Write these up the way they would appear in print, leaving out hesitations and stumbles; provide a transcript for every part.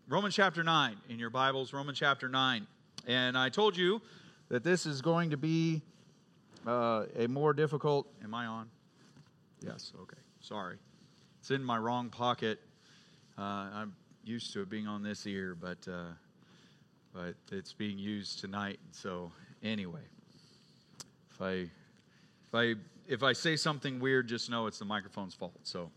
Romans chapter 9 in your Bibles, Romans chapter 9. And I told you that this is going to be a more difficult... Am I on? Yes, okay. Sorry. It's in my wrong pocket. I'm used to it being on this ear, but it's being used tonight. So anyway, if I say something weird, just know it's the microphone's fault.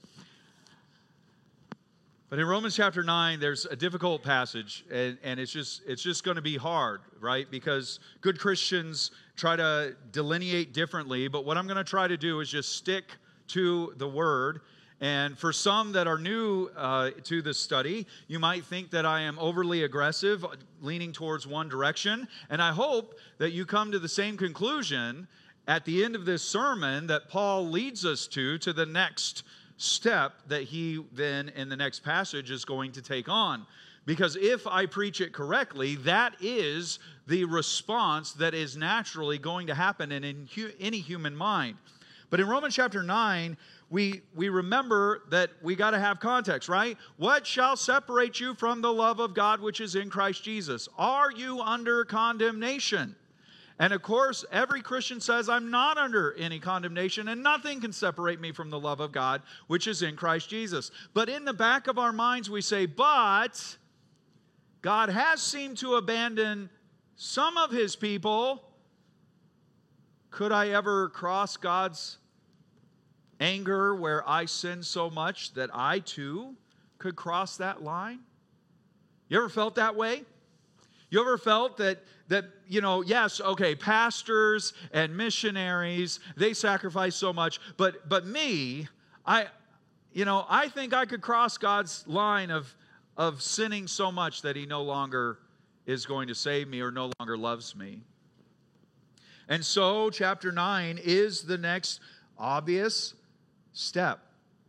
But in Romans chapter 9, there's a difficult passage, and it's just going to be hard, right? Because good Christians try to delineate differently, but what I'm going to try to do is just stick to the Word. And for some that are new to the study, you might think that I am overly aggressive, leaning towards one direction. And I hope that you come to the same conclusion at the end of this sermon that Paul leads us to the next step that he then in the next passage is going to take on. Because if I preach it correctly, that is the response that is naturally going to happen in any human mind. But in Romans chapter 9, we remember that we got to have context, right? What shall separate you from the love of God which is in Christ Jesus? Are you under condemnation? And of course, every Christian says, I'm not under any condemnation, and nothing can separate me from the love of God, which is in Christ Jesus. But in the back of our minds, we say, but God has seemed to abandon some of His people. Could I ever cross God's anger where I sin so much that I too could cross that line? You ever felt that way? You ever felt that yes, okay, pastors and missionaries, they sacrifice so much, but me, I think I could cross God's line of sinning so much that He no longer is going to save me or no longer loves me. And so chapter 9 is the next obvious step.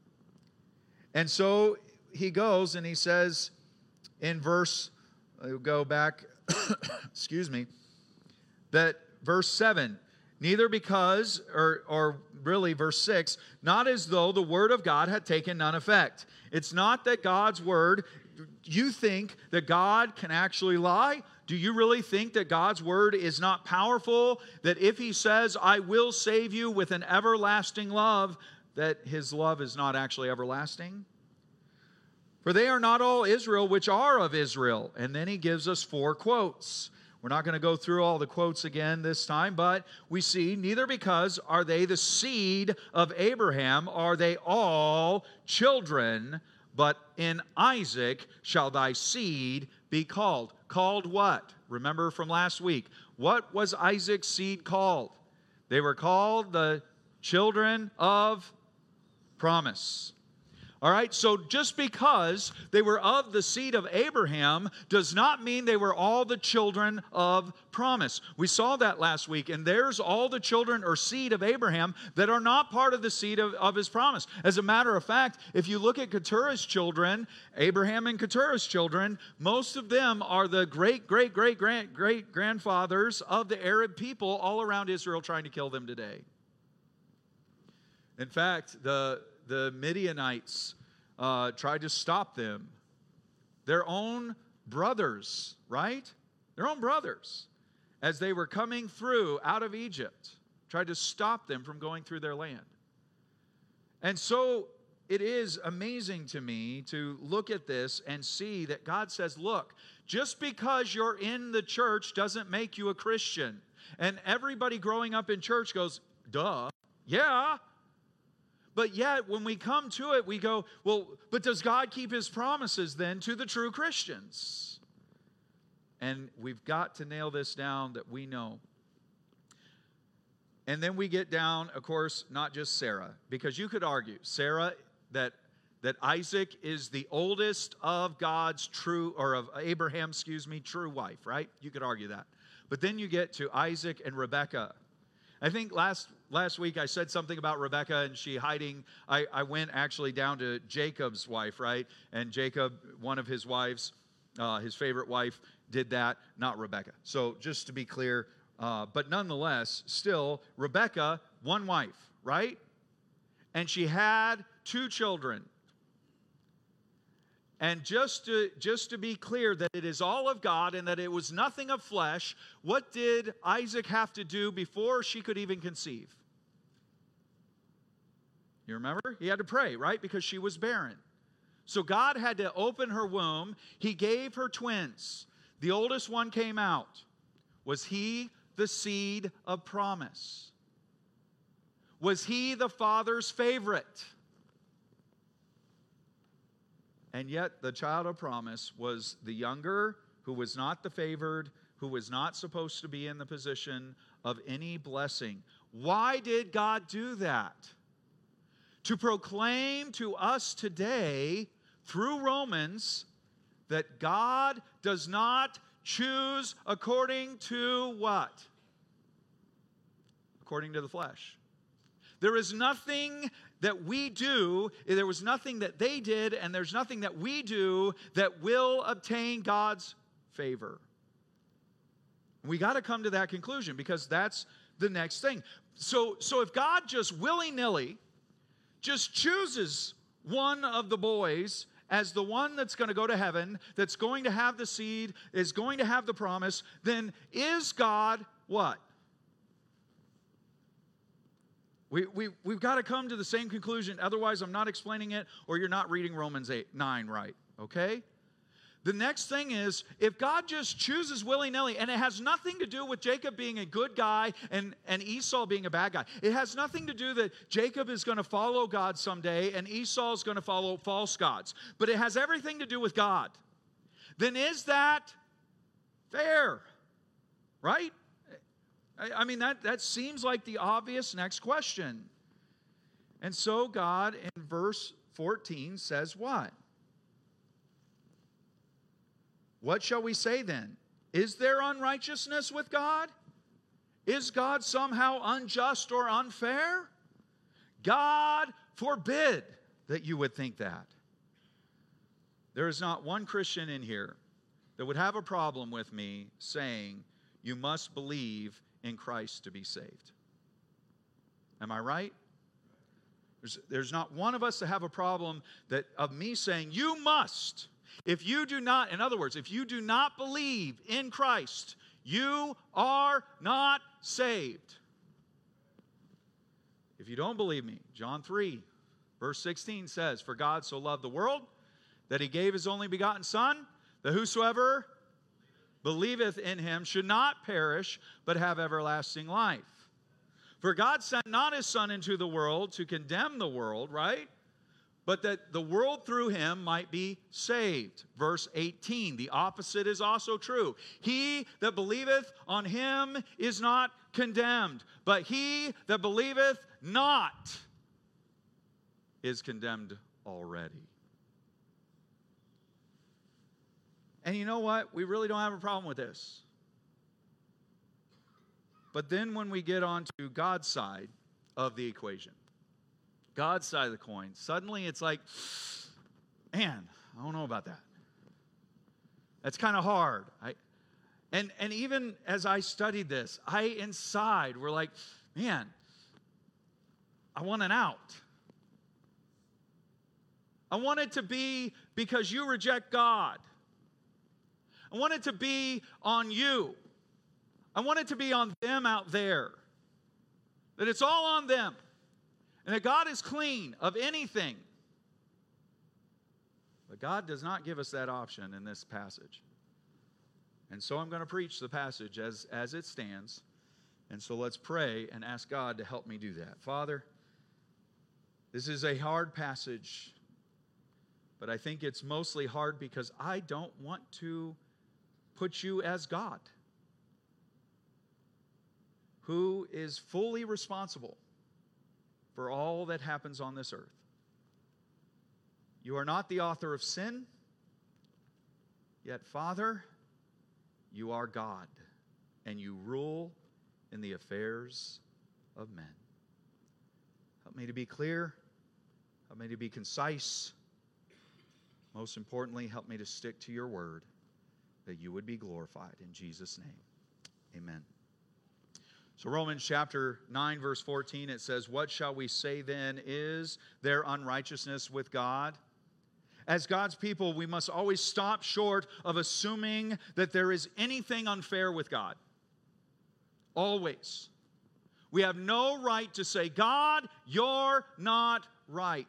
And so he goes and he says in verse, I'll go back, excuse me, that verse 7, neither because, or really verse 6, not as though the word of God had taken none effect. It's not that God's word, you think that God can actually lie? Do you really think that God's word is not powerful? That if He says, I will save you with an everlasting love, that His love is not actually everlasting? For they are not all Israel which are of Israel. And then he gives us 4 quotes. We're not going to go through all the quotes again this time, but we see, neither because are they the seed of Abraham, are they all children, but in Isaac shall thy seed be called. Called what? Remember from last week. What was Isaac's seed called? They were called the children of promise. All right, so just because they were of the seed of Abraham does not mean they were all the children of promise. We saw that last week, and there's all the children or seed of Abraham that are not part of the seed of his promise. As a matter of fact, if you look at Keturah's children, Abraham and Keturah's children, most of them are the great-great-great-great-grandfathers of the Arab people all around Israel trying to kill them today. In fact, the Midianites tried to stop them. Their own brothers, right? Their own brothers, as they were coming through out of Egypt, tried to stop them from going through their land. And so it is amazing to me to look at this and see that God says, look, just because you're in the church doesn't make you a Christian. And everybody growing up in church goes, duh, yeah. But yet, when we come to it, we go, well, but does God keep His promises then to the true Christians? And we've got to nail this down that we know. And then we get down, of course, not just Sarah, because you could argue, Sarah, that Isaac is the oldest of God's true, or of Abraham's, true wife, right? You could argue that. But then you get to Isaac and Rebekah. I think last week I said something about Rebekah and she hiding. I went actually down to Jacob's wife, right? And Jacob, one of his wives, his favorite wife, did that, not Rebekah. So just to be clear, but nonetheless, still, Rebekah, one wife, right? And she had 2 children. And just to be clear that it is all of God and that it was nothing of flesh, what did Isaac have to do before she could even conceive? You remember? He had to pray, right? Because she was barren. So God had to open her womb. He gave her twins. The oldest one came out. Was he the seed of promise? Was he the father's favorite? And yet the child of promise was the younger, who was not the favored, who was not supposed to be in the position of any blessing. Why did God do that? To proclaim to us today, through Romans, that God does not choose according to what? According to the flesh. There is nothing that we do, there was nothing that they did, and there's nothing that we do that will obtain God's favor. We got to come to that conclusion because that's the next thing. So if God just willy-nilly just chooses one of the boys as the one that's going to go to heaven, that's going to have the seed, is going to have the promise, then is God what? We've got to come to the same conclusion. Otherwise, I'm not explaining it, or you're not reading Romans 9 right, okay? The next thing is, if God just chooses willy-nilly, and it has nothing to do with Jacob being a good guy and Esau being a bad guy. It has nothing to do that Jacob is going to follow God someday and Esau is going to follow false gods. But it has everything to do with God. Then is that fair? Right? I mean, that seems like the obvious next question. And so God in verse 14 says what? What shall we say then? Is there unrighteousness with God? Is God somehow unjust or unfair? God forbid that you would think that. There is not one Christian in here that would have a problem with me saying you must believe in Christ to be saved. Am I right? There's not one of us that have a problem of me saying you must. If you do not, in other words, if you do not believe in Christ, you are not saved. If you don't believe me, John 3, verse 16 says, "For God so loved the world that he gave his only begotten Son, that whosoever believeth in him should not perish, but have everlasting life. For God sent not his Son into the world to condemn the world," right? "But that the world through him might be saved." Verse 18, the opposite is also true. "He that believeth on him is not condemned, but he that believeth not is condemned already." And you know what? We really don't have a problem with this. But then when we get on to God's side of the equation, God's side of the coin, suddenly it's like, man, I don't know about that. That's kind of hard. And even as I studied this, inside were like, man, I want an out. I want it to be because you reject God. I want it to be on you. I want it to be on them out there. That it's all on them. And that God is clean of anything. But God does not give us that option in this passage. And so I'm going to preach the passage as it stands. And so let's pray and ask God to help me do that. Father, this is a hard passage. But I think it's mostly hard because I don't want to put you as God, who is fully responsible for all that happens on this earth. You are not the author of sin, yet, Father, you are God, and you rule in the affairs of men. Help me to be clear. Help me to be concise. Most importantly, help me to stick to your word, that you would be glorified. In Jesus' name, amen. So Romans chapter 9, verse 14, it says, "What shall we say then? Is there unrighteousness with God? as God's people, we must always stop short of assuming that there is anything unfair with God. Always. We have no right to say, God, you're not right.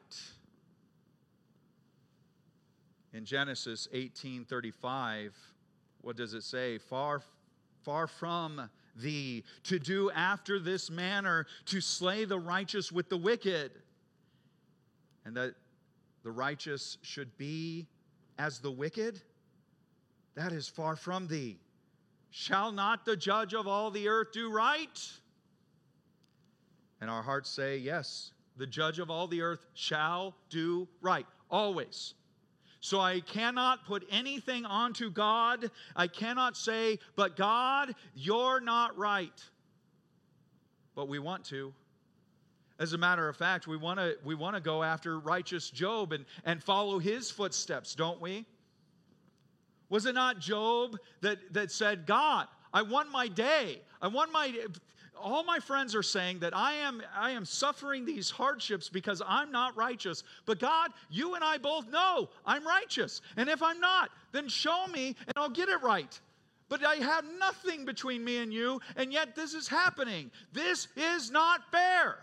In Genesis 18:35, what does it say? Far from thee to do after this manner, to slay the righteous with the wicked, and that the righteous should be as the wicked? That is far from thee. Shall not the judge of all the earth do right? And our hearts say, yes, the judge of all the earth shall do right, always. So I cannot put anything onto God. I cannot say, but God, you're not right. But we want to. As a matter of fact, we want to go after righteous Job and follow his footsteps, don't we? Was it not Job that said, God, I want my day. All my friends are saying that I am suffering these hardships because I'm not righteous. But God, you and I both know I'm righteous. And if I'm not, then show me and I'll get it right. But I have nothing between me and you, and yet this is happening. This is not fair.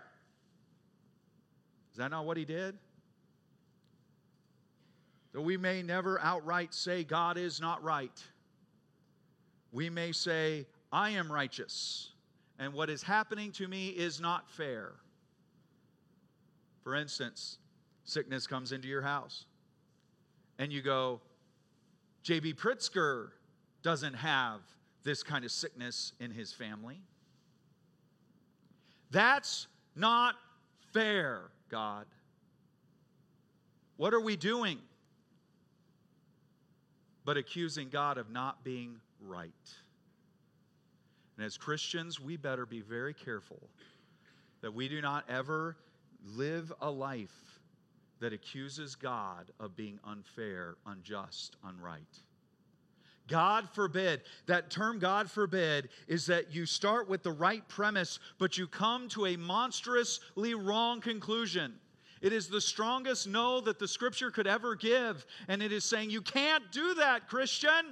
Is that not what he did? Though we may never outright say God is not right, we may say, I am righteous, and what is happening to me is not fair. For instance, sickness comes into your house, and you go, J.B. Pritzker doesn't have this kind of sickness in his family. That's not fair, God. What are we doing but accusing God of not being right? And as Christians, we better be very careful that we do not ever live a life that accuses God of being unfair, unjust, unright. God forbid. That term, God forbid, is that you start with the right premise, but you come to a monstrously wrong conclusion. It is the strongest no that the Scripture could ever give, and it is saying, you can't do that, Christian.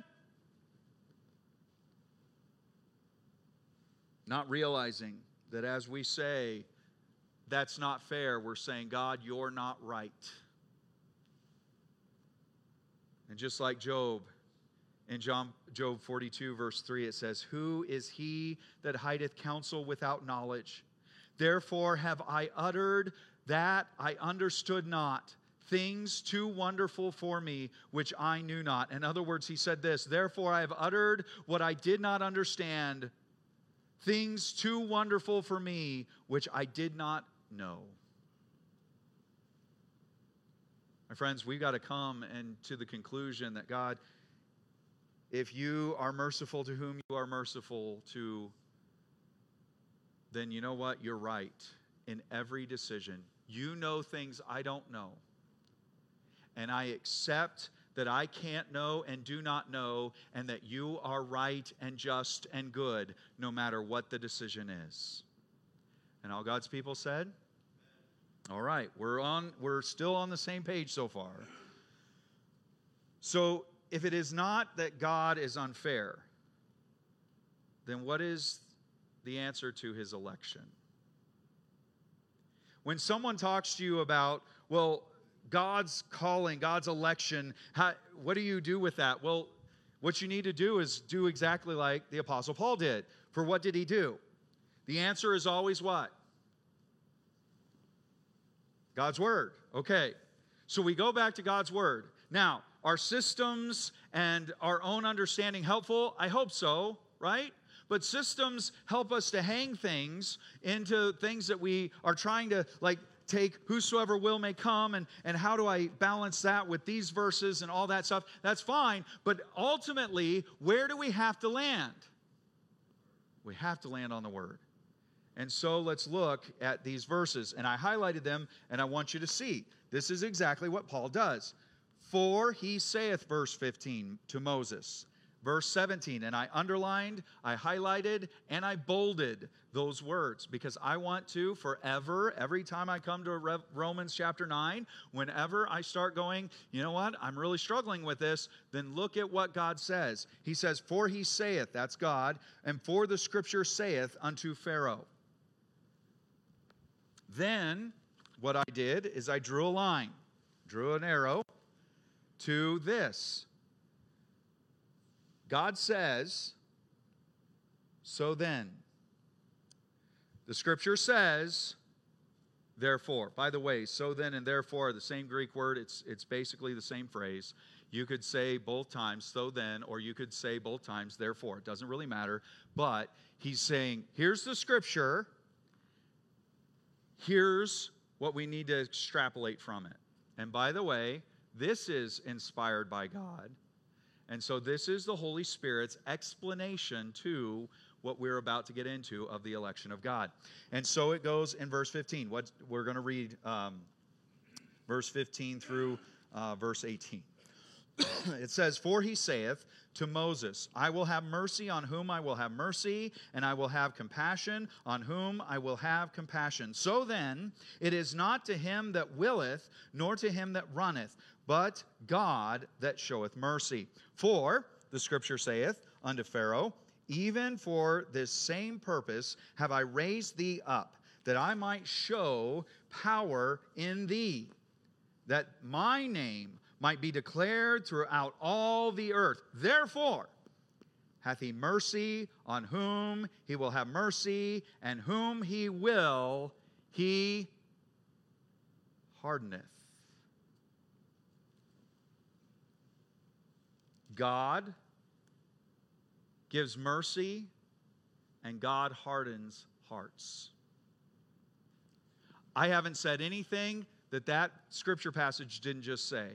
Not realizing that as we say, that's not fair, we're saying, God, you're not right. And just like Job, in Job 42, verse 3, it says, who is he that hideth counsel without knowledge? Therefore have I uttered that I understood not, things too wonderful for me, which I knew not. In other words, he said this, therefore I have uttered what I did not understand, things too wonderful for me, which I did not know. My friends, we've got to come and to the conclusion that God, if you are merciful to whom you are merciful to, then you know what? You're right in every decision. You know things I don't know. And I accept that I can't know and do not know, and that you are right and just and good no matter what the decision is. And all God's people said? All right, we're still on the same page so far. So, if it is not that God is unfair, then what is the answer to his election? When someone talks to you about, well, God's calling, God's election, what do you do with that? Well, what you need to do is do exactly like the Apostle Paul did. For what did he do? The answer is always what? God's Word. Okay, so we go back to God's Word. Now, are systems and our own understanding helpful? I hope so, right? But systems help us to hang things into things that we are trying to, like, take whosoever will may come, and how do I balance that with these verses and all that stuff? That's fine, but ultimately, where do we have to land? We have to land on the Word. And so let's look at these verses. And I highlighted them, and I want you to see. This is exactly what Paul does. For he saith, verse 15, to Moses, Verse 17, and I underlined, I highlighted, and I bolded those words because I want to forever, every time I come to Romans chapter 9, whenever I start going, you know what, I'm really struggling with this, then look at what God says. He says, for he saith, that's God, and for the scripture saith unto Pharaoh. Then what I did is I drew a line, drew an arrow to this. God says, so then. The scripture says, therefore. By the way, so then and therefore are the same Greek word. It's basically the same phrase. You could say both times, so then, or you could say both times, therefore. It doesn't really matter. But he's saying, here's the scripture. Here's what we need to extrapolate from it. And by the way, this is inspired by God. And so this is the Holy Spirit's explanation to what we're about to get into of the election of God. And so it goes in verse 15. What we're going to read verse 15 through verse 18. It says, for he saith to Moses, I will have mercy on whom I will have mercy, and I will have compassion on whom I will have compassion. So then, it is not to him that willeth, nor to him that runneth, but God that showeth mercy. For, the scripture saith unto Pharaoh, even for this same purpose have I raised thee up, that I might show power in thee, that my name might be declared throughout all the earth. Therefore hath he mercy on whom he will have mercy, and whom he will, he hardeneth. God gives mercy, and God hardens hearts. I haven't said anything that scripture passage didn't just say.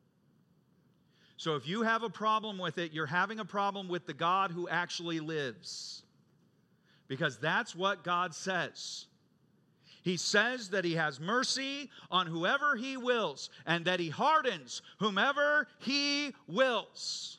So if you have a problem with it, you're having a problem with the God who actually lives. Because that's what God says. He says that he has mercy on whoever he wills, and that he hardens whomever he wills.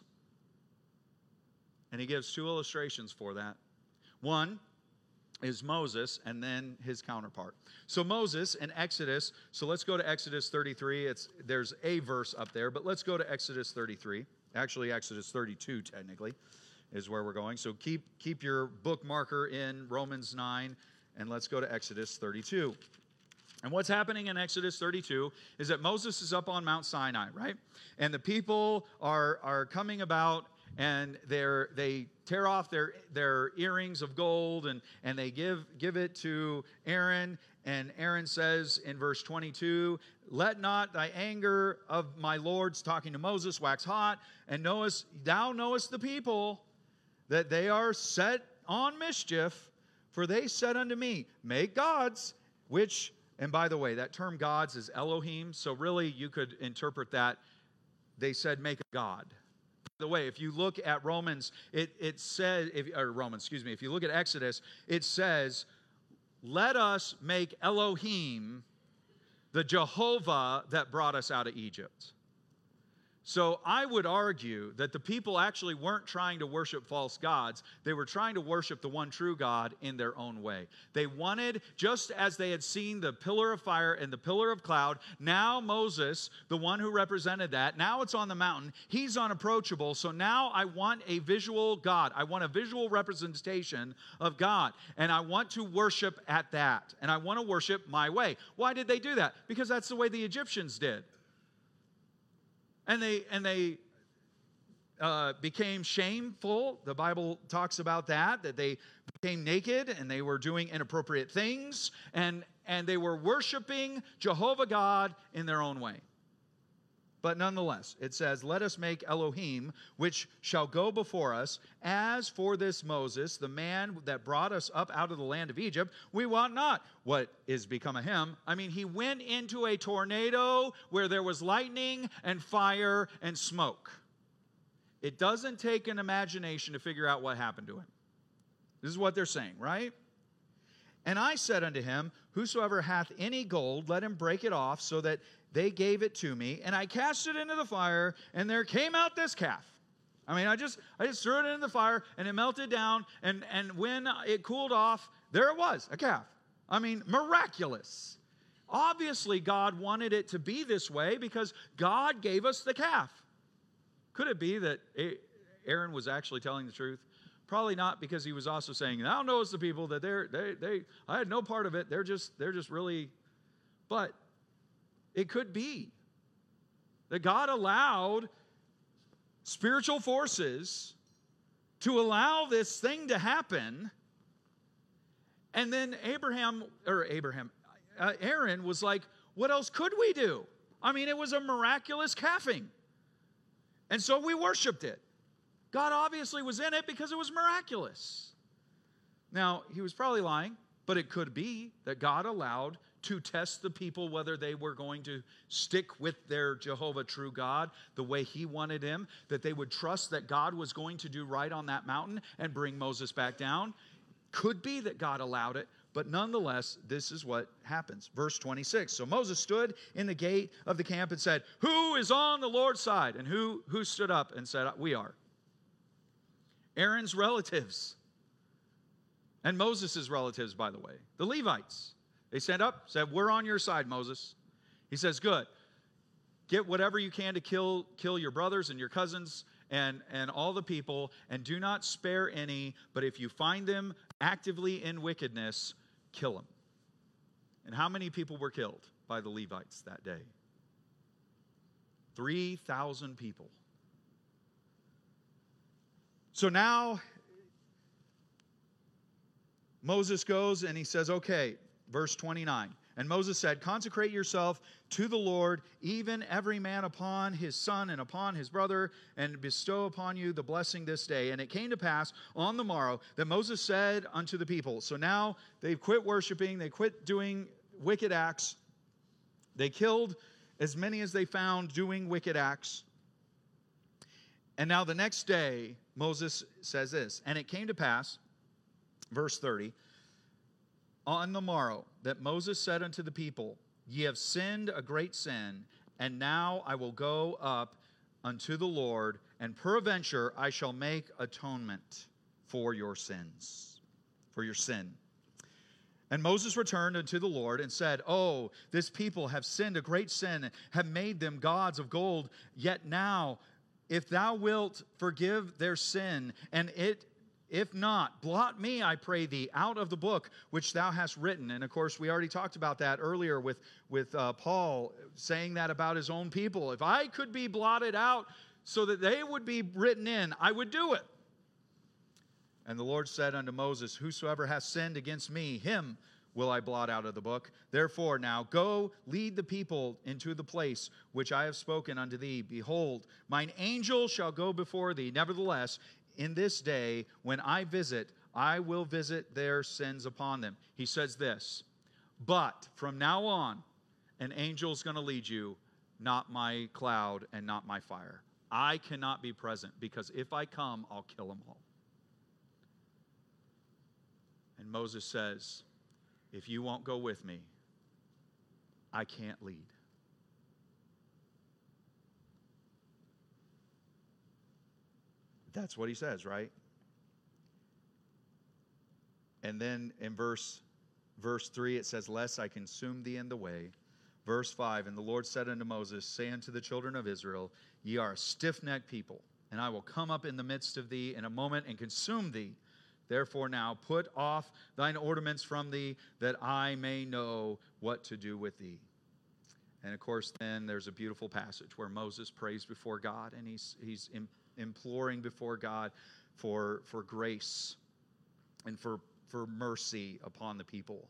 And he gives two illustrations for that. One is Moses and then his counterpart. So Moses in Exodus, so let's go to Exodus 33. There's a verse up there, but let's go to Exodus 33. Actually, Exodus 32 technically is where we're going. So keep your bookmarker in Romans 9, and let's go to Exodus 32. And what's happening in Exodus 32 is that Moses is up on Mount Sinai, right? And the people are coming about, and they tear off their earrings of gold, and they give it to Aaron. And Aaron says in verse 22, let not thy anger of my lords, talking to Moses, wax hot, and thou knowest the people, that they are set on mischief, for they said unto me, make gods, which, and by the way, that term gods is Elohim, so really you could interpret that, they said make a god. By the way, if you look at Romans, it says, if you look at Exodus, it says, let us make Elohim the Jehovah that brought us out of Egypt. So I would argue that the people actually weren't trying to worship false gods. They were trying to worship the one true God in their own way. They wanted, just as they had seen the pillar of fire and the pillar of cloud, now Moses, the one who represented that, now it's on the mountain. He's unapproachable. So now I want a visual God. I want a visual representation of God. And I want to worship at that. And I want to worship my way. Why did they do that? Because that's the way the Egyptians did. And they became shameful. The Bible talks about that they became naked and they were doing inappropriate things, and they were worshiping Jehovah God in their own way. But nonetheless, it says, let us make Elohim, which shall go before us. As for this Moses, the man that brought us up out of the land of Egypt, we want not what is become of him. I mean, he went into a tornado where there was lightning and fire and smoke. It doesn't take an imagination to figure out what happened to him. This is what they're saying, right? And I said unto him, whosoever hath any gold, let him break it off, so that they gave it to me. And I cast it into the fire, and there came out this calf. I mean, I just threw it in the fire, and it melted down, and when it cooled off, there it was, a calf. I mean, miraculous. Obviously, God wanted it to be this way because God gave us the calf. Could it be that Aaron was actually telling the truth? Probably not, because he was also saying, "Thou knowest the people that I had no part of it. They're just really," but it could be that God allowed spiritual forces to allow this thing to happen, and then Aaron was like, "What else could we do?" I mean, it was a miraculous calving, and so we worshiped it. God obviously was in it because it was miraculous. Now, he was probably lying, but it could be that God allowed to test the people whether they were going to stick with their Jehovah true God the way he wanted him, that they would trust that God was going to do right on that mountain and bring Moses back down. Could be that God allowed it, but nonetheless, this is what happens. Verse 26, so Moses stood in the gate of the camp and said, "Who is on the Lord's side?" And who stood up and said, "We are." Aaron's relatives. And Moses' relatives, by the way. The Levites. They stand up, said, "We're on your side, Moses." He says, "Good. Get whatever you can to kill your brothers and your cousins and all the people, and do not spare any, but if you find them actively in wickedness, kill them." And how many people were killed by the Levites that day? 3,000 people. So now Moses goes and he says, okay, verse 29. And Moses said, "Consecrate yourself to the Lord, even every man upon his son and upon his brother, and bestow upon you the blessing this day." And it came to pass on the morrow that Moses said unto the people, so now they've quit worshiping, they quit doing wicked acts. They killed as many as they found doing wicked acts. And now the next day, Moses says this, and it came to pass, verse 30, on the morrow that Moses said unto the people, "Ye have sinned a great sin, and now I will go up unto the Lord, and peradventure I shall make atonement for your sins," for your sin. And Moses returned unto the Lord and said, "Oh, this people have sinned a great sin, and have made them gods of gold. Yet now, if thou wilt forgive their sin, and if not, blot me, I pray thee, out of the book which thou hast written." And of course, we already talked about that earlier with Paul saying that about his own people. If I could be blotted out so that they would be written in, I would do it. And the Lord said unto Moses, "Whosoever hath sinned against me, him will I blot out of the book. Therefore now go, lead the people into the place which I have spoken unto thee. Behold, mine angel shall go before thee. Nevertheless, in this day when I visit, I will visit their sins upon them." He says this, "But from now on, an angel's going to lead you, not my cloud and not my fire. I cannot be present, because if I come, I'll kill them all." And Moses says, "If you won't go with me, I can't lead." That's what he says, right? And then in verse 3, it says, "Lest I consume thee in the way." Verse 5, "And the Lord said unto Moses, Say unto the children of Israel, Ye are a stiff-necked people, and I will come up in the midst of thee in a moment and consume thee. Therefore now put off thine ornaments from thee, that I may know what to do with thee." And of course, then there's a beautiful passage where Moses prays before God, and he's imploring before God for grace and for mercy upon the people.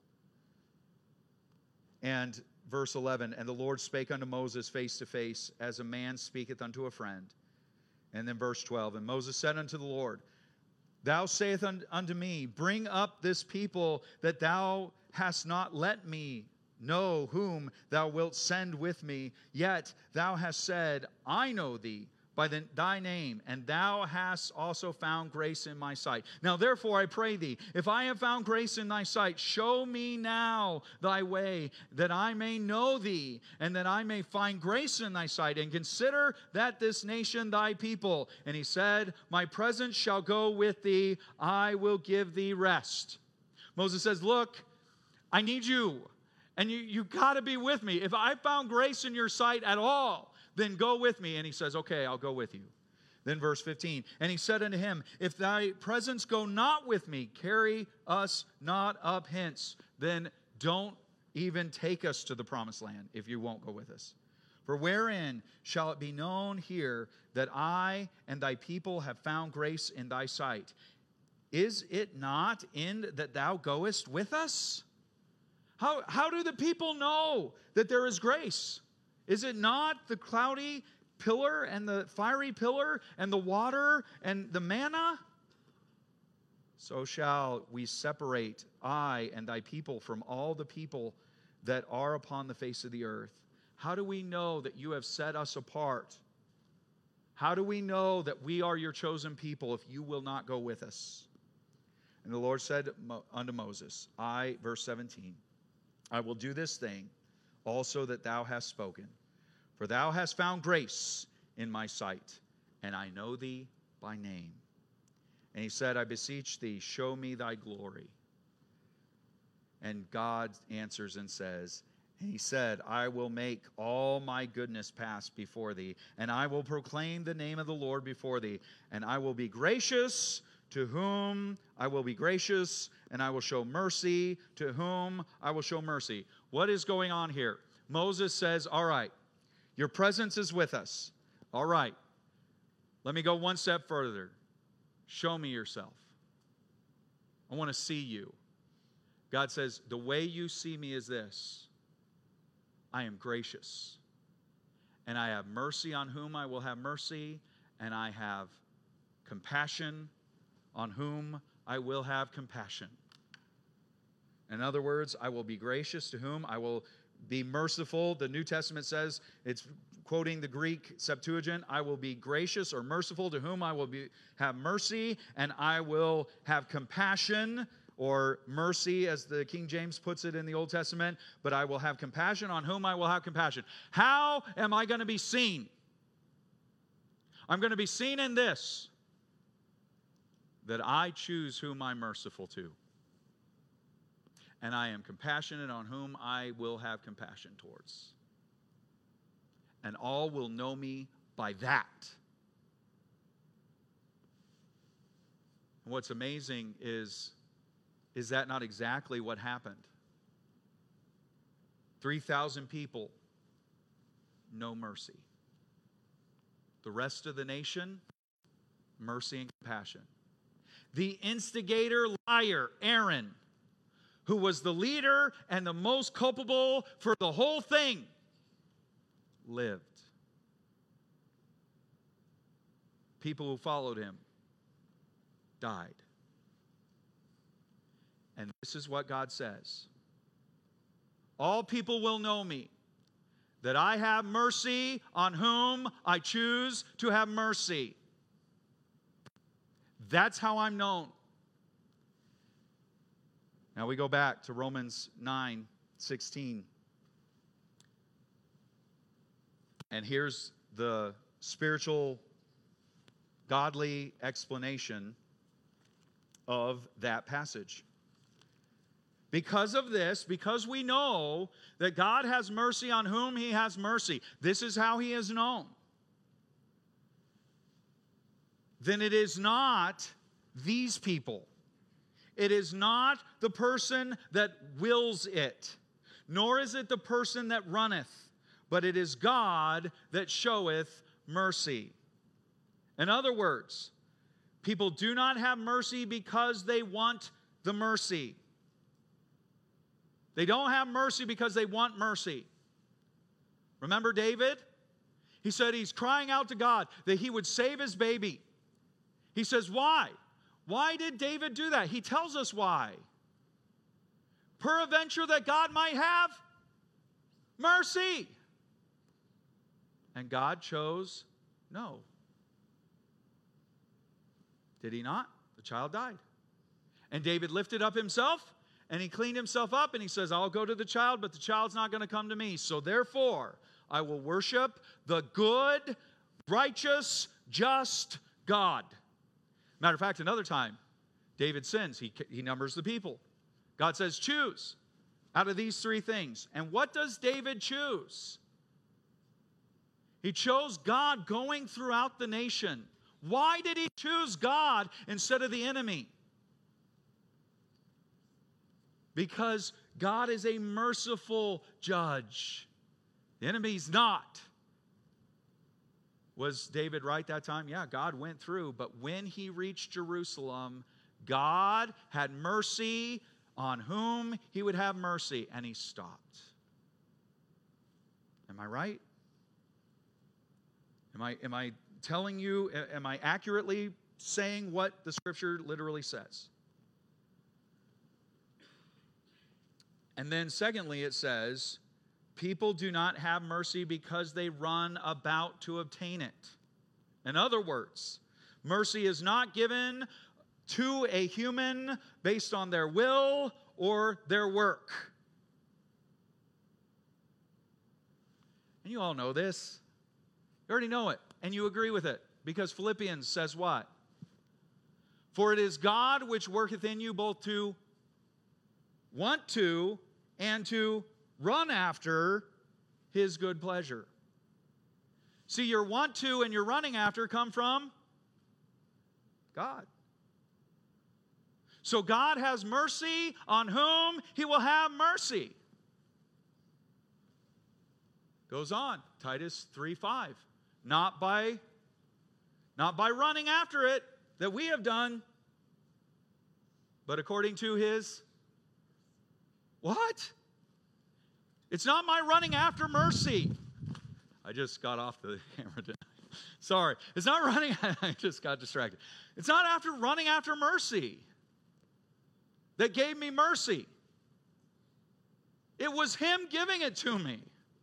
And verse 11, "And the Lord spake unto Moses face to face, as a man speaketh unto a friend." And then verse 12, "And Moses said unto the Lord, Thou sayest unto me, Bring up this people, that thou hast not let me know whom thou wilt send with me. Yet thou hast said, I know thee, by thy name, and thou hast also found grace in my sight. Now therefore I pray thee, if I have found grace in thy sight, show me now thy way, that I may know thee, and that I may find grace in thy sight, and consider that this nation thy people. And he said, my presence shall go with thee, I will give thee rest. Moses says, look, I need you, and you got to be with me. If I found grace in your sight at all, then go with me. And he says, okay, I'll go with you. Then verse 15, and he said unto him, if thy presence go not with me, carry us not up hence. Then don't even take us to the promised land if you won't go with us. For wherein shall it be known here that I and thy people have found grace in thy sight? Is it not in that thou goest with us? How do the people know that there is grace? Is it not the cloudy pillar and the fiery pillar and the water and the manna? So shall we separate, I and thy people, from all the people that are upon the face of the earth. How do we know that you have set us apart? How do we know that we are your chosen people if you will not go with us? And the Lord said unto Moses, verse 17, I will do this thing also that thou hast spoken. For thou hast found grace in my sight, and I know thee by name. And he said, I beseech thee, show me thy glory. And God answers and says, and he said, I will make all my goodness pass before thee, and I will proclaim the name of the Lord before thee, and I will be gracious to whom I will be gracious, and I will show mercy to whom I will show mercy. What is going on here? Moses says, all right, your presence is with us. All right, let me go one step further. Show me yourself. I want to see you. God says, the way you see me is this. I am gracious, and I have mercy on whom I will have mercy, and I have compassion on whom I will have compassion. In other words, I will be gracious to whom I will be merciful. The New Testament says, it's quoting the Greek Septuagint, I will be gracious or merciful to whom I will have mercy, and I will have compassion, or mercy as the King James puts it in the Old Testament, but I will have compassion on whom I will have compassion. How am I going to be seen? I'm going to be seen in this, that I choose whom I'm merciful to. And I am compassionate on whom I will have compassion towards. And all will know me by that. And what's amazing is that not exactly what happened? 3,000 people, no mercy. The rest of the nation, mercy and compassion. The instigator liar, Aaron, who was the leader and the most culpable for the whole thing, lived. People who followed him died. And this is what God says. All people will know me, that I have mercy on whom I choose to have mercy. That's how I'm known. Now we go back to Romans 9:16. And here's the spiritual, godly explanation of that passage. Because of this, because we know that God has mercy on whom he has mercy, this is how he is known. Then it is not these people. It is not the person that wills it, nor is it the person that runneth, but it is God that showeth mercy. In other words, people do not have mercy because they want the mercy. They don't have mercy because they want mercy. Remember David? He said he's crying out to God that he would save his baby. He says, why? Why did David do that? He tells us why. Peradventure that God might have mercy. And God chose no. Did he not? The child died. And David lifted up himself, and he cleaned himself up, and he says, I'll go to the child, but the child's not going to come to me. So therefore, I will worship the good, righteous, just God. Matter of fact, another time, David sins. He numbers the people. God says, choose out of these three things. And what does David choose? He chose God going throughout the nation. Why did he choose God instead of the enemy? Because God is a merciful judge. The enemy's not. Was David right that time? Yeah, God went through. But when he reached Jerusalem, God had mercy on whom he would have mercy. And he stopped. Am I right? Am I telling you, am I accurately saying what the Scripture literally says? And then secondly, it says, people do not have mercy because they run about to obtain it. In other words, mercy is not given to a human based on their will or their work. And you all know this. You already know it, and you agree with it, because Philippians says what? For it is God which worketh in you both to want to and to run after his good pleasure. See, your want to and your running after come from God. So God has mercy on whom he will have mercy. Goes on, Titus 3:5. Not by running after it that we have done, but according to his what? It's not my running after mercy. I just got off the camera. Sorry. It's not running. I just got distracted. It's not after running after mercy that gave me mercy. It was him giving it to me.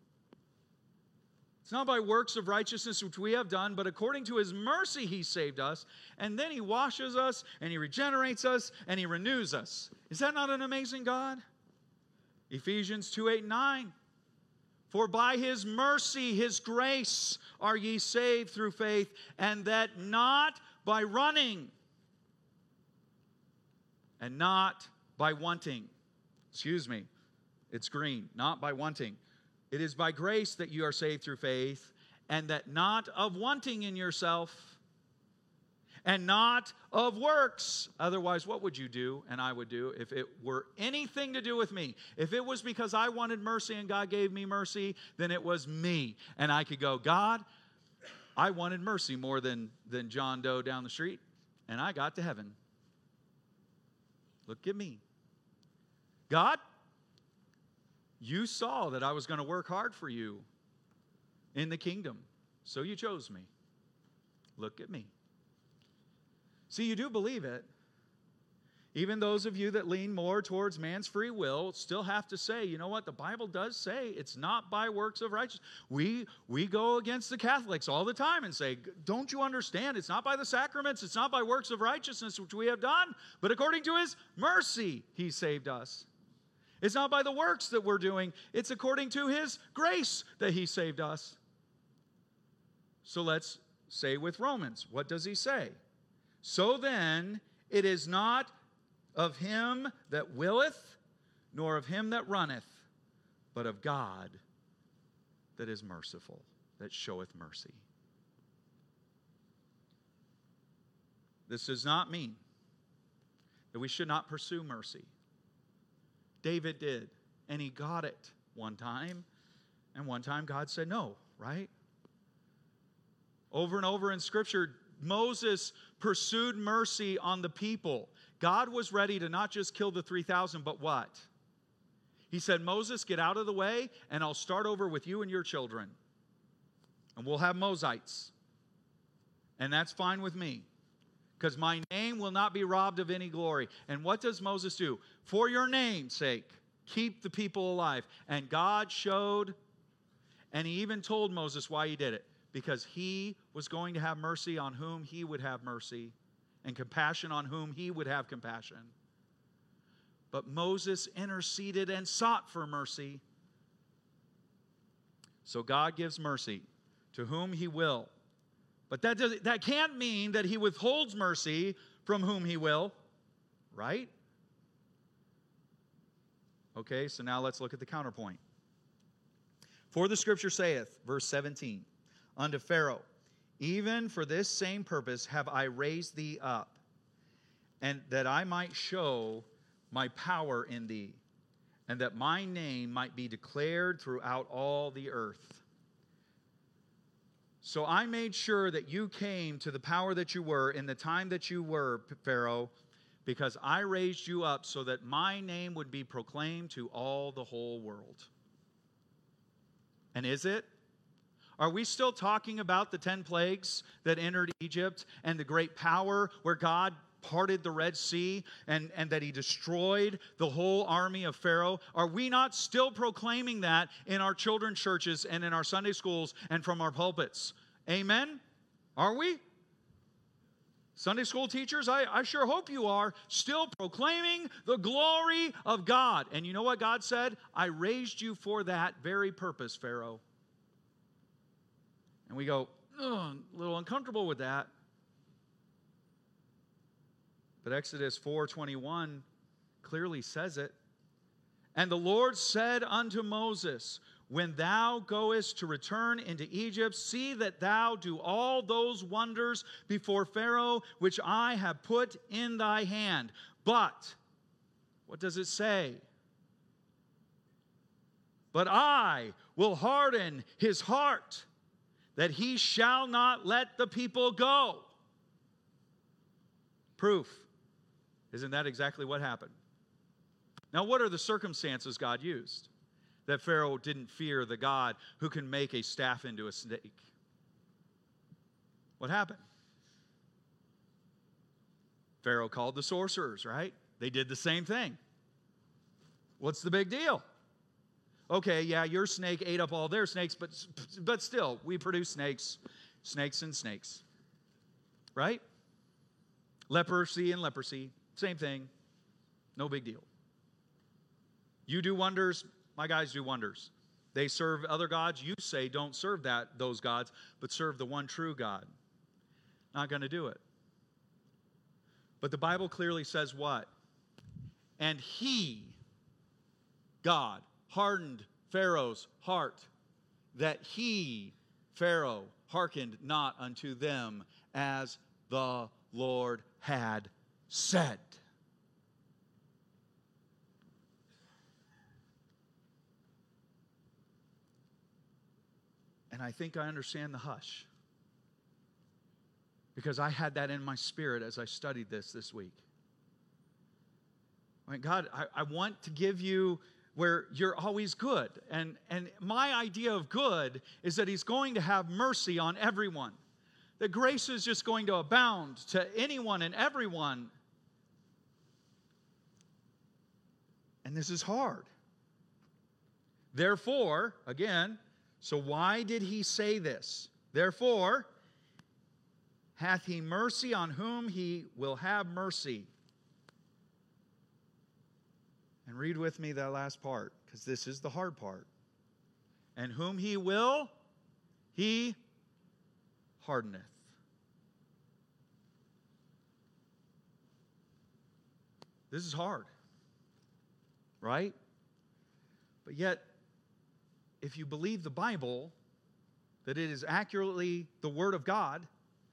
It's not by works of righteousness which we have done, but according to his mercy he saved us, and then he washes us, and he regenerates us, and he renews us. Is that not an amazing God? Ephesians 2:8-9. For by his mercy, his grace, are ye saved through faith, and that not by running, and not by wanting. Excuse me, it's green. Not by wanting. It is by grace that you are saved through faith, and that not of wanting in yourself, and not of works. Otherwise, what would you do and I would do if it were anything to do with me? If it was because I wanted mercy and God gave me mercy, then it was me. And I could go, God, I wanted mercy more than John Doe down the street, and I got to heaven. Look at me. God, you saw that I was going to work hard for you in the kingdom, so you chose me. Look at me. See, you do believe it. Even those of you that lean more towards man's free will still have to say, you know what? The Bible does say it's not by works of righteousness. We go against the Catholics all the time and say, don't you understand? It's not by the sacraments. It's not by works of righteousness which we have done, but according to his mercy he saved us. It's not by the works that we're doing. It's according to his grace that he saved us. So let's say with Romans, what does he say? So then, it is not of him that willeth, nor of him that runneth, but of God that is merciful, that showeth mercy. This does not mean that we should not pursue mercy. David did, and he got it one time, and one time God said no, right? Over and over in Scripture, Moses pursued mercy on the people. God was ready to not just kill the 3,000, but what? He said, Moses, get out of the way, and I'll start over with you and your children. And we'll have Mozites. And that's fine with me, because my name will not be robbed of any glory. And what does Moses do? For your name's sake, keep the people alive. And God showed, and he even told Moses why he did it. Because he was going to have mercy on whom he would have mercy. and compassion on whom he would have compassion. But Moses interceded and sought for mercy. So God gives mercy to whom he will. But that can't mean that he withholds mercy from whom he will, right? Okay, so now let's look at the counterpoint. For the scripture saith, verse 17, unto Pharaoh, even for this same purpose have I raised thee up, and that I might show my power in thee, and that my name might be declared throughout all the earth. So I made sure that you came to the power that you were in the time that you were, Pharaoh, because I raised you up so that my name would be proclaimed to all the whole world. And is it? Are we still talking about the 10 plagues that entered Egypt and the great power where God parted the Red Sea and that he destroyed the whole army of Pharaoh? Are we not still proclaiming that in our children's churches and in our Sunday schools and from our pulpits? Amen? Are we? Sunday school teachers, I sure hope you are still proclaiming the glory of God. And you know what God said? I raised you for that very purpose, Pharaoh. And we go, a little uncomfortable with that. But Exodus 4:21 clearly says it. And the Lord said unto Moses, when thou goest to return into Egypt, see that thou do all those wonders before Pharaoh, which I have put in thy hand. But, what does it say? But I will harden his heart, that he shall not let the people go. Proof. Isn't that exactly what happened? Now, what are the circumstances God used that Pharaoh didn't fear the God who can make a staff into a snake? What happened? Pharaoh called the sorcerers, right? They did the same thing. What's the big deal? Okay, yeah, your snake ate up all their snakes, but still, we produce snakes and snakes, right? Leprosy and leprosy, same thing, no big deal. You do wonders, my guys do wonders. They serve other gods. You say don't serve those gods, but serve the one true God. Not going to do it. But the Bible clearly says what? And he, God, hardened Pharaoh's heart, that he, Pharaoh, hearkened not unto them as the Lord had said. And I think I understand the hush, because I had that in my spirit as I studied this week. I mean, God, I want to give you where you're always good. And my idea of good is that he's going to have mercy on everyone. That grace is just going to abound to anyone and everyone. And this is hard. Therefore, again, so why did he say this? Therefore, hath he mercy on whom he will have mercy. And read with me that last part, because this is the hard part. And whom he will, he hardeneth. This is hard, right? But yet, if you believe the Bible, that it is accurately the Word of God,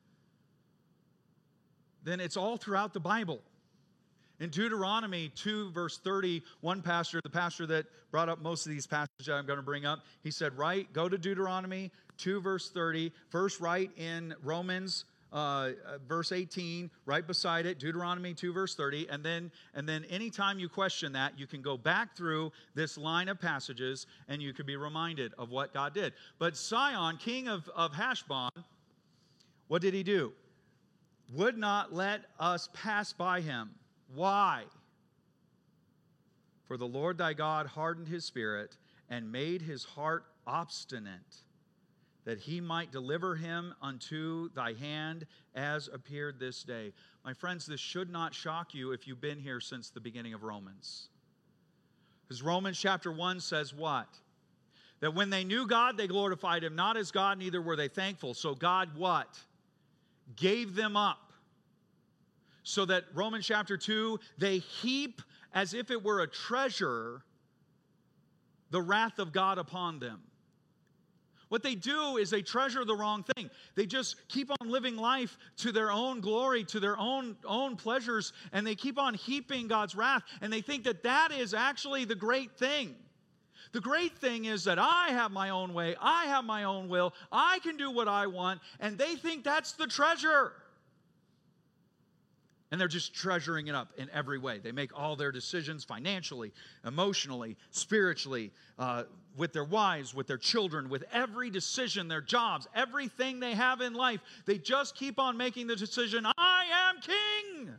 then it's all throughout the Bible. In Deuteronomy 2, verse 30, the pastor that brought up most of these passages I'm going to bring up, he said, go to Deuteronomy 2, verse 30, first write in Romans verse 18, right beside it, Deuteronomy 2, verse 30, and then anytime you question that, you can go back through this line of passages and you can be reminded of what God did. But Sihon, king of Heshbon, what did he do? Would not let us pass by him. Why? For the Lord thy God hardened his spirit and made his heart obstinate, that he might deliver him unto thy hand, as appeared this day. My friends, this should not shock you if you've been here since the beginning of Romans. Because Romans chapter 1 says what? That when they knew God, they glorified Him not as God, neither were they thankful. So God what? Gave them up. So that Romans chapter 2, they heap as if it were a treasure the wrath of God upon them. What they do is they treasure the wrong thing. They just keep on living life to their own glory, to their own pleasures, and they keep on heaping God's wrath, and they think that that is actually the great thing. The great thing is that I have my own way, I have my own will, I can do what I want, and they think that's the treasure. And they're just treasuring it up in every way. They make all their decisions financially, emotionally, spiritually, with their wives, with their children, with every decision, their jobs, everything they have in life. They just keep on making the decision, I am king.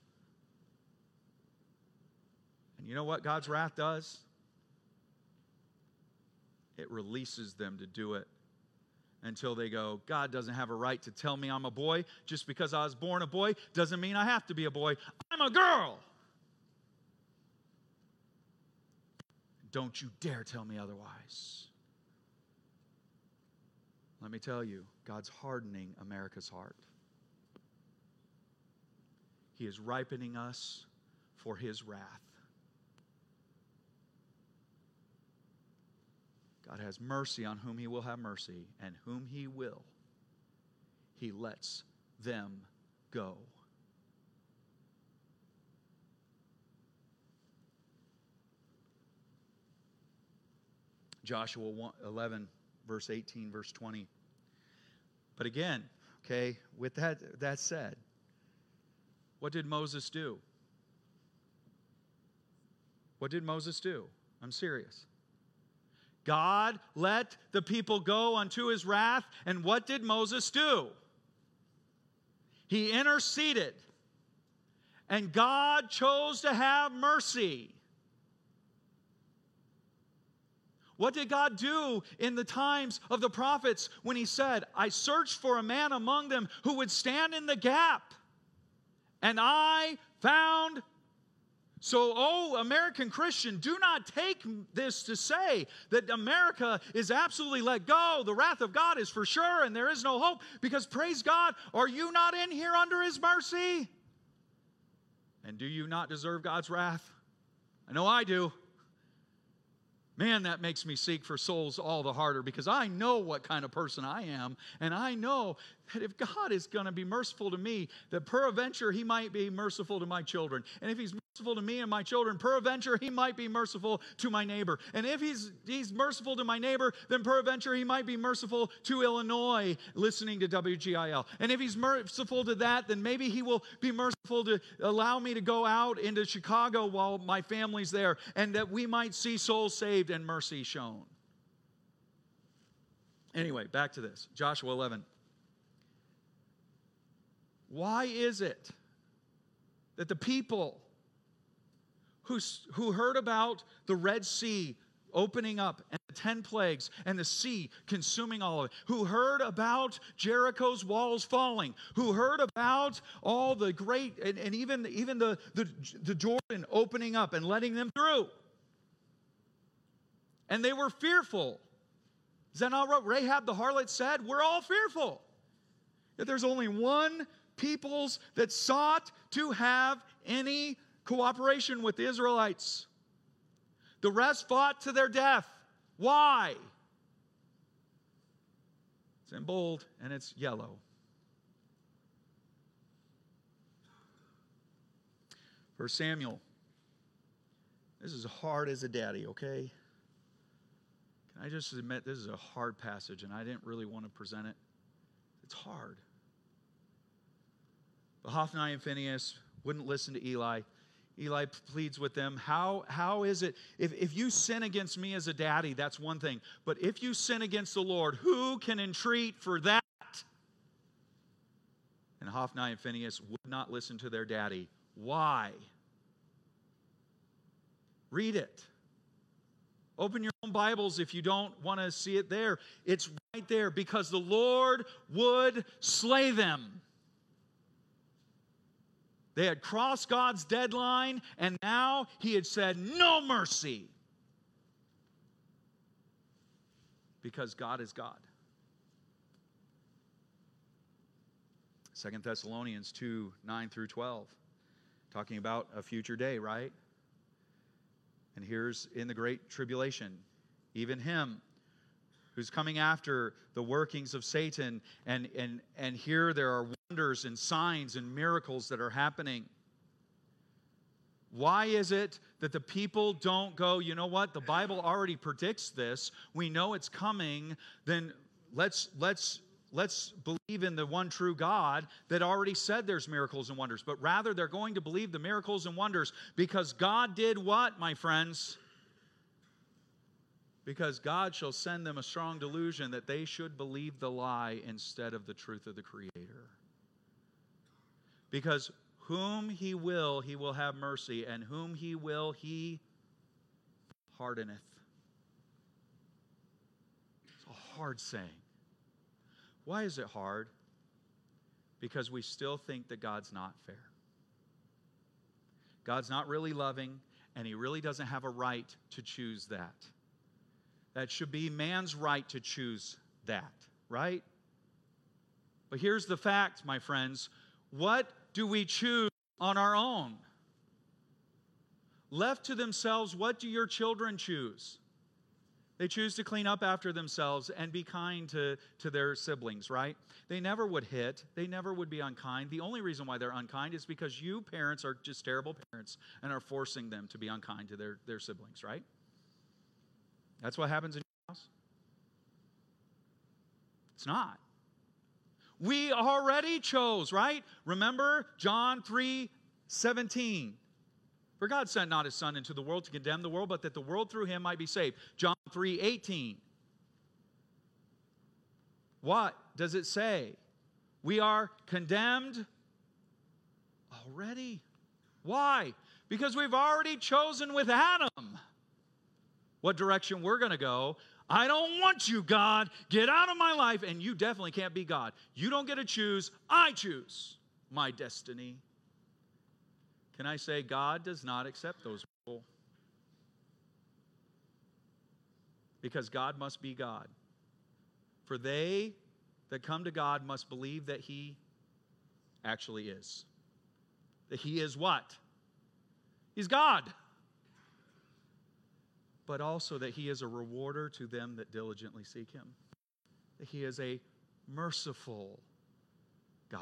And you know what God's wrath does? It releases them to do it. Until they go, God doesn't have a right to tell me I'm a boy. Just because I was born a boy doesn't mean I have to be a boy. I'm a girl. Don't you dare tell me otherwise. Let me tell you, God's hardening America's heart. He is ripening us for His wrath. God has mercy on whom He will have mercy, and whom He will, He lets them go. Joshua 11, verse 18, verse 20. But again, okay, with that said, what did Moses do? What did Moses do? I'm serious. God let the people go unto His wrath, and what did Moses do? He interceded, and God chose to have mercy. What did God do in the times of the prophets when He said, I searched for a man among them who would stand in the gap, and I found. So, oh, American Christian, do not take this to say that America is absolutely let go. The wrath of God is for sure, and there is no hope. Because, praise God, are you not in here under His mercy? And do you not deserve God's wrath? I know I do. Man, that makes me seek for souls all the harder, because I know what kind of person I am, and I know that if God is going to be merciful to me, that peradventure He might be merciful to my children. And if He's merciful to me and my children, peradventure He might be merciful to my neighbor. And if He's merciful to my neighbor, then peradventure He might be merciful to Illinois, listening to WGIL. And if He's merciful to that, then maybe He will be merciful to allow me to go out into Chicago while my family's there, and that we might see souls saved and mercy shown. Anyway, back to this. Joshua 11. Why is it that the people who heard about the Red Sea opening up and the 10 plagues and the sea consuming all of it, who heard about Jericho's walls falling, who heard about all the great, and even the Jordan opening up and letting them through, and they were fearful? Is that not what Rahab the harlot said? We're all fearful. That there's only one peoples that sought to have any cooperation with the Israelites. The rest fought to their death. Why? It's in bold and it's yellow. For Samuel, this is hard as a daddy, okay? Can I just admit this is a hard passage, and I didn't really want to present it. It's hard. But Hophni and Phinehas wouldn't listen to Eli. Eli pleads with them. How is it, if you sin against me as a daddy, that's one thing. But if you sin against the Lord, who can entreat for that? And Hophni and Phinehas would not listen to their daddy. Why? Read it. Open your own Bibles if you don't want to see it there. It's right there. Because the Lord would slay them. They had crossed God's deadline, and now he had said, no mercy. Because God is God. 2 Thessalonians 2, 9 through 12. Talking about a future day, right? And here's in the great tribulation, even him who's coming after the workings of Satan. And here there are wonders and signs and miracles that are happening. Why is it that the people don't go, you know what? The Bible already predicts this. We know it's coming. Then let's believe in the one true God that already said there's miracles and wonders. But rather, they're going to believe the miracles and wonders because God did what, my friends? Because God shall send them a strong delusion that they should believe the lie instead of the truth of the Creator. Because whom he will have mercy, and whom he will, he hardeneth. It's a hard saying. Why is it hard? Because we still think that God's not fair. God's not really loving, and he really doesn't have a right to choose that. That should be man's right to choose that, right? But here's the fact, my friends. What do we choose on our own? Left to themselves, what do your children choose? They choose to clean up after themselves and be kind to their siblings, right? They never would hit. They never would be unkind. The only reason why they're unkind is because you parents are just terrible parents and are forcing them to be unkind to their siblings, right? That's what happens in your house. It's not. We already chose, right? Remember John 3:17. For God sent not his Son into the world to condemn the world, but that the world through him might be saved. John 3:18. What does it say? We are condemned already. Why? Because we've already chosen with Adam what direction we're going to go. I don't want you, God. Get out of my life. And you definitely can't be God. You don't get to choose. I choose my destiny. Can I say God does not accept those people? Because God must be God. For they that come to God must believe that he actually is. That he is what? He's God. But also that he is a rewarder to them that diligently seek him. That he is a merciful God.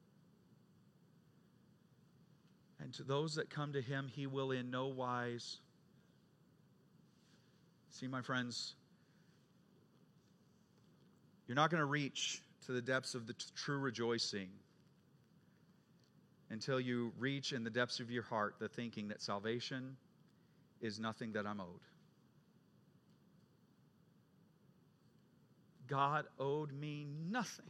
And to those that come to him, he will in no wise. See, my friends, you're not going to reach to the depths of the true rejoicing until you reach in the depths of your heart the thinking that salvation is nothing that I'm owed. God owed me nothing.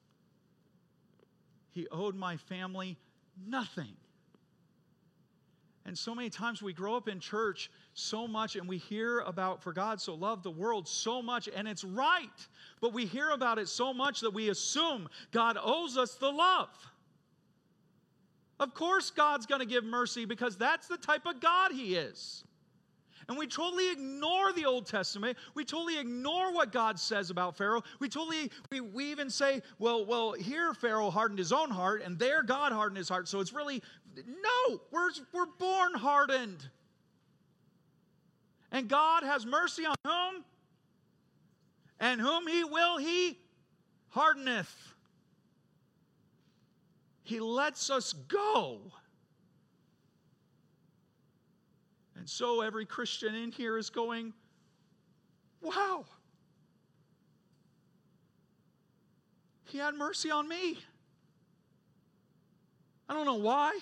He owed my family nothing. And so many times we grow up in church so much and we hear about, for God so loved the world so much, and it's right. But we hear about it so much that we assume God owes us the love. Of course God's going to give mercy because that's the type of God he is. And we totally ignore the Old Testament. We totally ignore what God says about Pharaoh. We even say, well, here Pharaoh hardened his own heart, and there God hardened his heart. So it's really, no, we're born hardened. And God has mercy on whom? And whom he will, he hardeneth. He lets us go. And so every Christian in here is going, wow, he had mercy on me. I don't know why.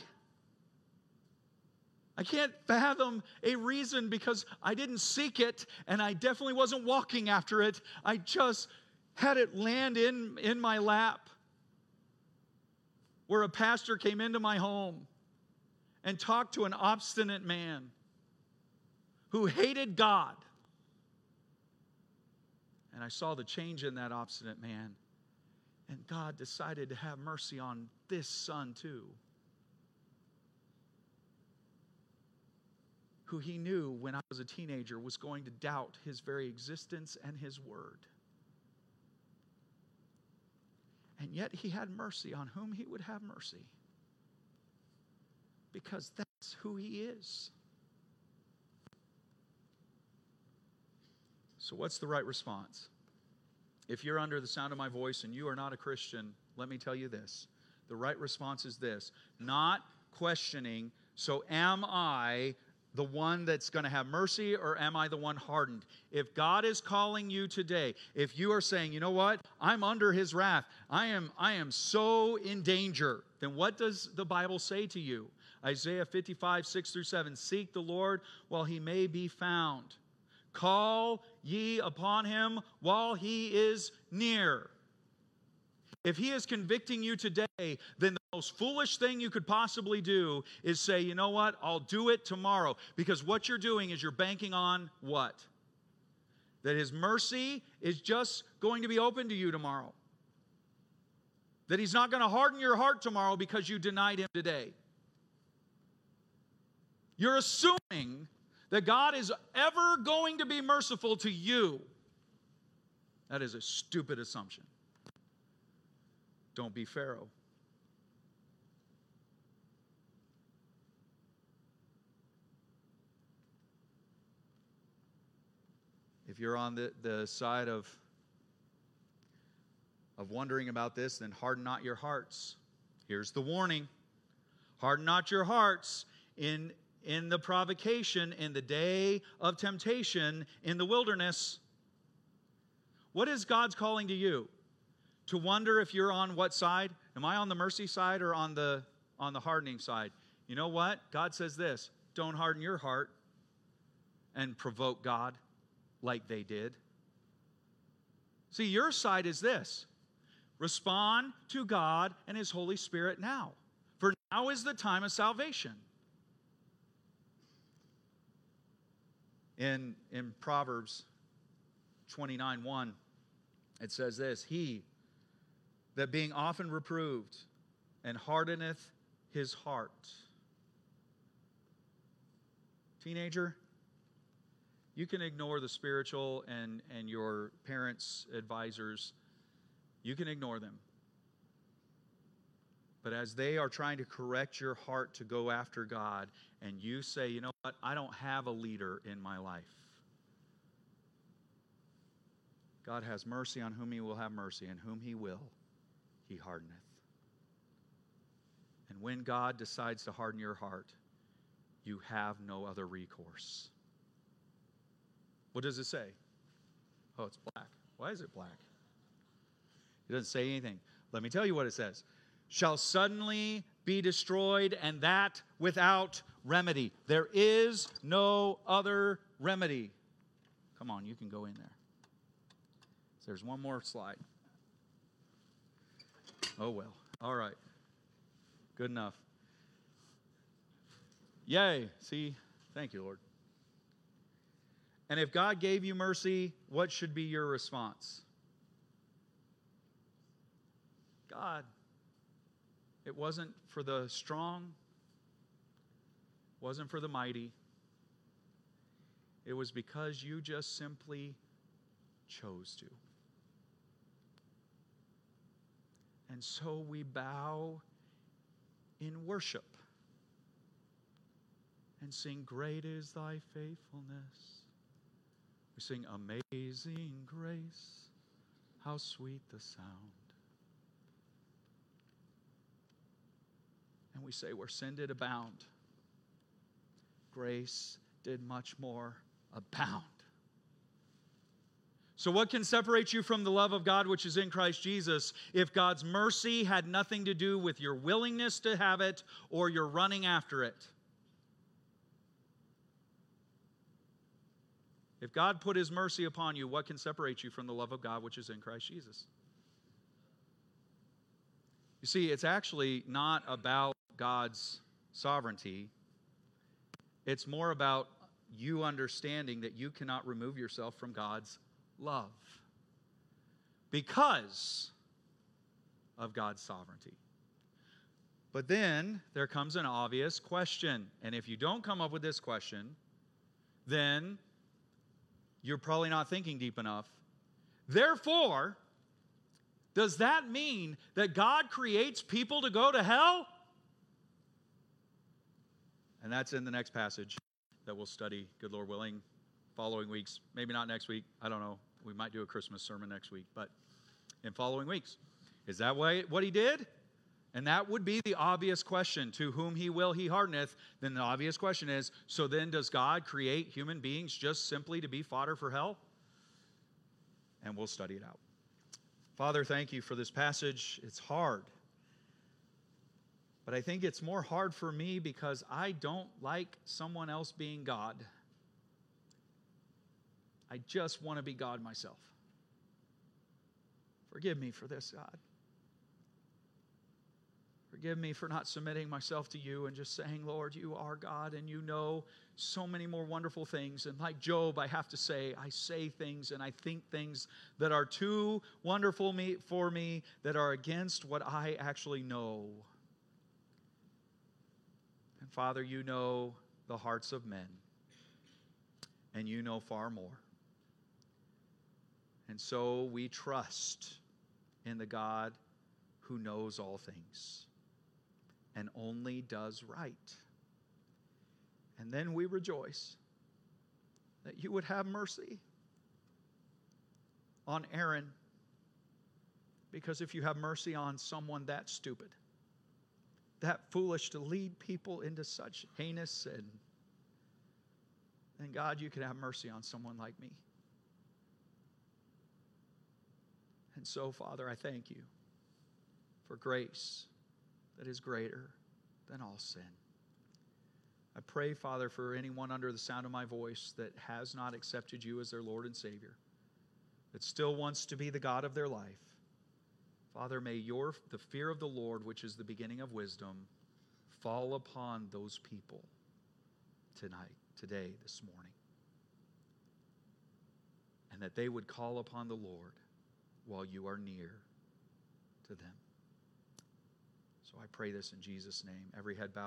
I can't fathom a reason because I didn't seek it and I definitely wasn't walking after it. I just had it land in my lap where a pastor came into my home and talked to an obstinate man who hated God. And I saw the change in that obstinate man. And God decided to have mercy on this son too. who he knew when I was a teenager was going to doubt his very existence and his word. And yet he had mercy on whom he would have mercy. Because that's who he is. So what's the right response? If you're under the sound of my voice and you are not a Christian, let me tell you this. The right response is this. Not questioning, so am I the one that's going to have mercy, or am I the one hardened? If God is calling you today, if you are saying, you know what, I'm under his wrath, I am so in danger, then what does the Bible say to you? Isaiah 55, 6 through 7, seek the Lord while he may be found. Call ye upon him while he is near. If he is convicting you today, then the most foolish thing you could possibly do is say, you know what, I'll do it tomorrow. Because what you're doing is you're banking on what? That his mercy is just going to be open to you tomorrow. That he's not going to harden your heart tomorrow because you denied him today. You're assuming that God is ever going to be merciful to you. That is a stupid assumption. Don't be Pharaoh. If you're on the side of wondering about this, then harden not your hearts. Here's the warning. Harden not your hearts in the provocation, in the day of temptation, in the wilderness. What is God's calling to you? To wonder if you're on what side? Am I on the mercy side or on the hardening side? You know what? God says this, don't harden your heart and provoke God like they did. See, your side is this. Respond to God and his Holy Spirit now. For now is the time of salvation. In Proverbs 29:1, it says this, he that being often reproved and hardeneth his heart. Teenager, you can ignore the spiritual and your parents' advisors. You can ignore them. But as they are trying to correct your heart to go after God, and you say, you know what, I don't have a leader in my life. God has mercy on whom he will have mercy, and whom he will, he hardeneth. And when God decides to harden your heart, you have no other recourse. What does it say? Oh, it's black. Why is it black? It doesn't say anything. Let me tell you what it says. Shall suddenly be destroyed, and that without remedy. There is no other remedy. Come on, you can go in there. There's one more slide. Oh, well. All right. Good enough. Yay. See? Thank you, Lord. And if God gave you mercy, what should be your response? God, it wasn't for the strong, wasn't for the mighty. It was because you just simply chose to. And so we bow in worship and sing, great is thy faithfulness. We sing, amazing grace, how sweet the sound. And we say, where sin did abound, grace did much more abound. So what can separate you from the love of God which is in Christ Jesus if God's mercy had nothing to do with your willingness to have it or your running after it? If God put his mercy upon you, what can separate you from the love of God which is in Christ Jesus? You see, it's actually not about God's sovereignty. It's more about you understanding that you cannot remove yourself from God's love because of God's sovereignty. But then there comes an obvious question. And if you don't come up with this question, then you're probably not thinking deep enough. Therefore, does that mean that God creates people to go to hell? And that's in the next passage that we'll study, good Lord willing, following weeks. Maybe not next week. I don't know. We might do a Christmas sermon next week, but in following weeks. Is that what he did? And that would be the obvious question. To whom he will, he hardeneth. Then the obvious question is, so then does God create human beings just simply to be fodder for hell? And we'll study it out. Father, thank you for this passage. It's hard. But I think it's more hard for me because I don't like someone else being God. I just want to be God myself. Forgive me for this, God. Forgive me for not submitting myself to you and just saying, Lord, you are God and you know so many more wonderful things. And like Job, I have to say, I say things and I think things that are too wonderful for me, that are against what I actually know. And Father, you know the hearts of men, and you know far more. And so we trust in the God who knows all things and only does right. And then we rejoice that you would have mercy on Aaron, because if you have mercy on someone that stupid, that foolish to lead people into such heinous sin, then God, you could have mercy on someone like me. And so, Father, I thank you for grace that is greater than all sin. I pray, Father, for anyone under the sound of my voice that has not accepted you as their Lord and Savior, that still wants to be the God of their life. Father, may the fear of the Lord, which is the beginning of wisdom, fall upon those people tonight, today, this morning. And that they would call upon the Lord while you are near to them. So I pray this in Jesus' name. Every head bowed.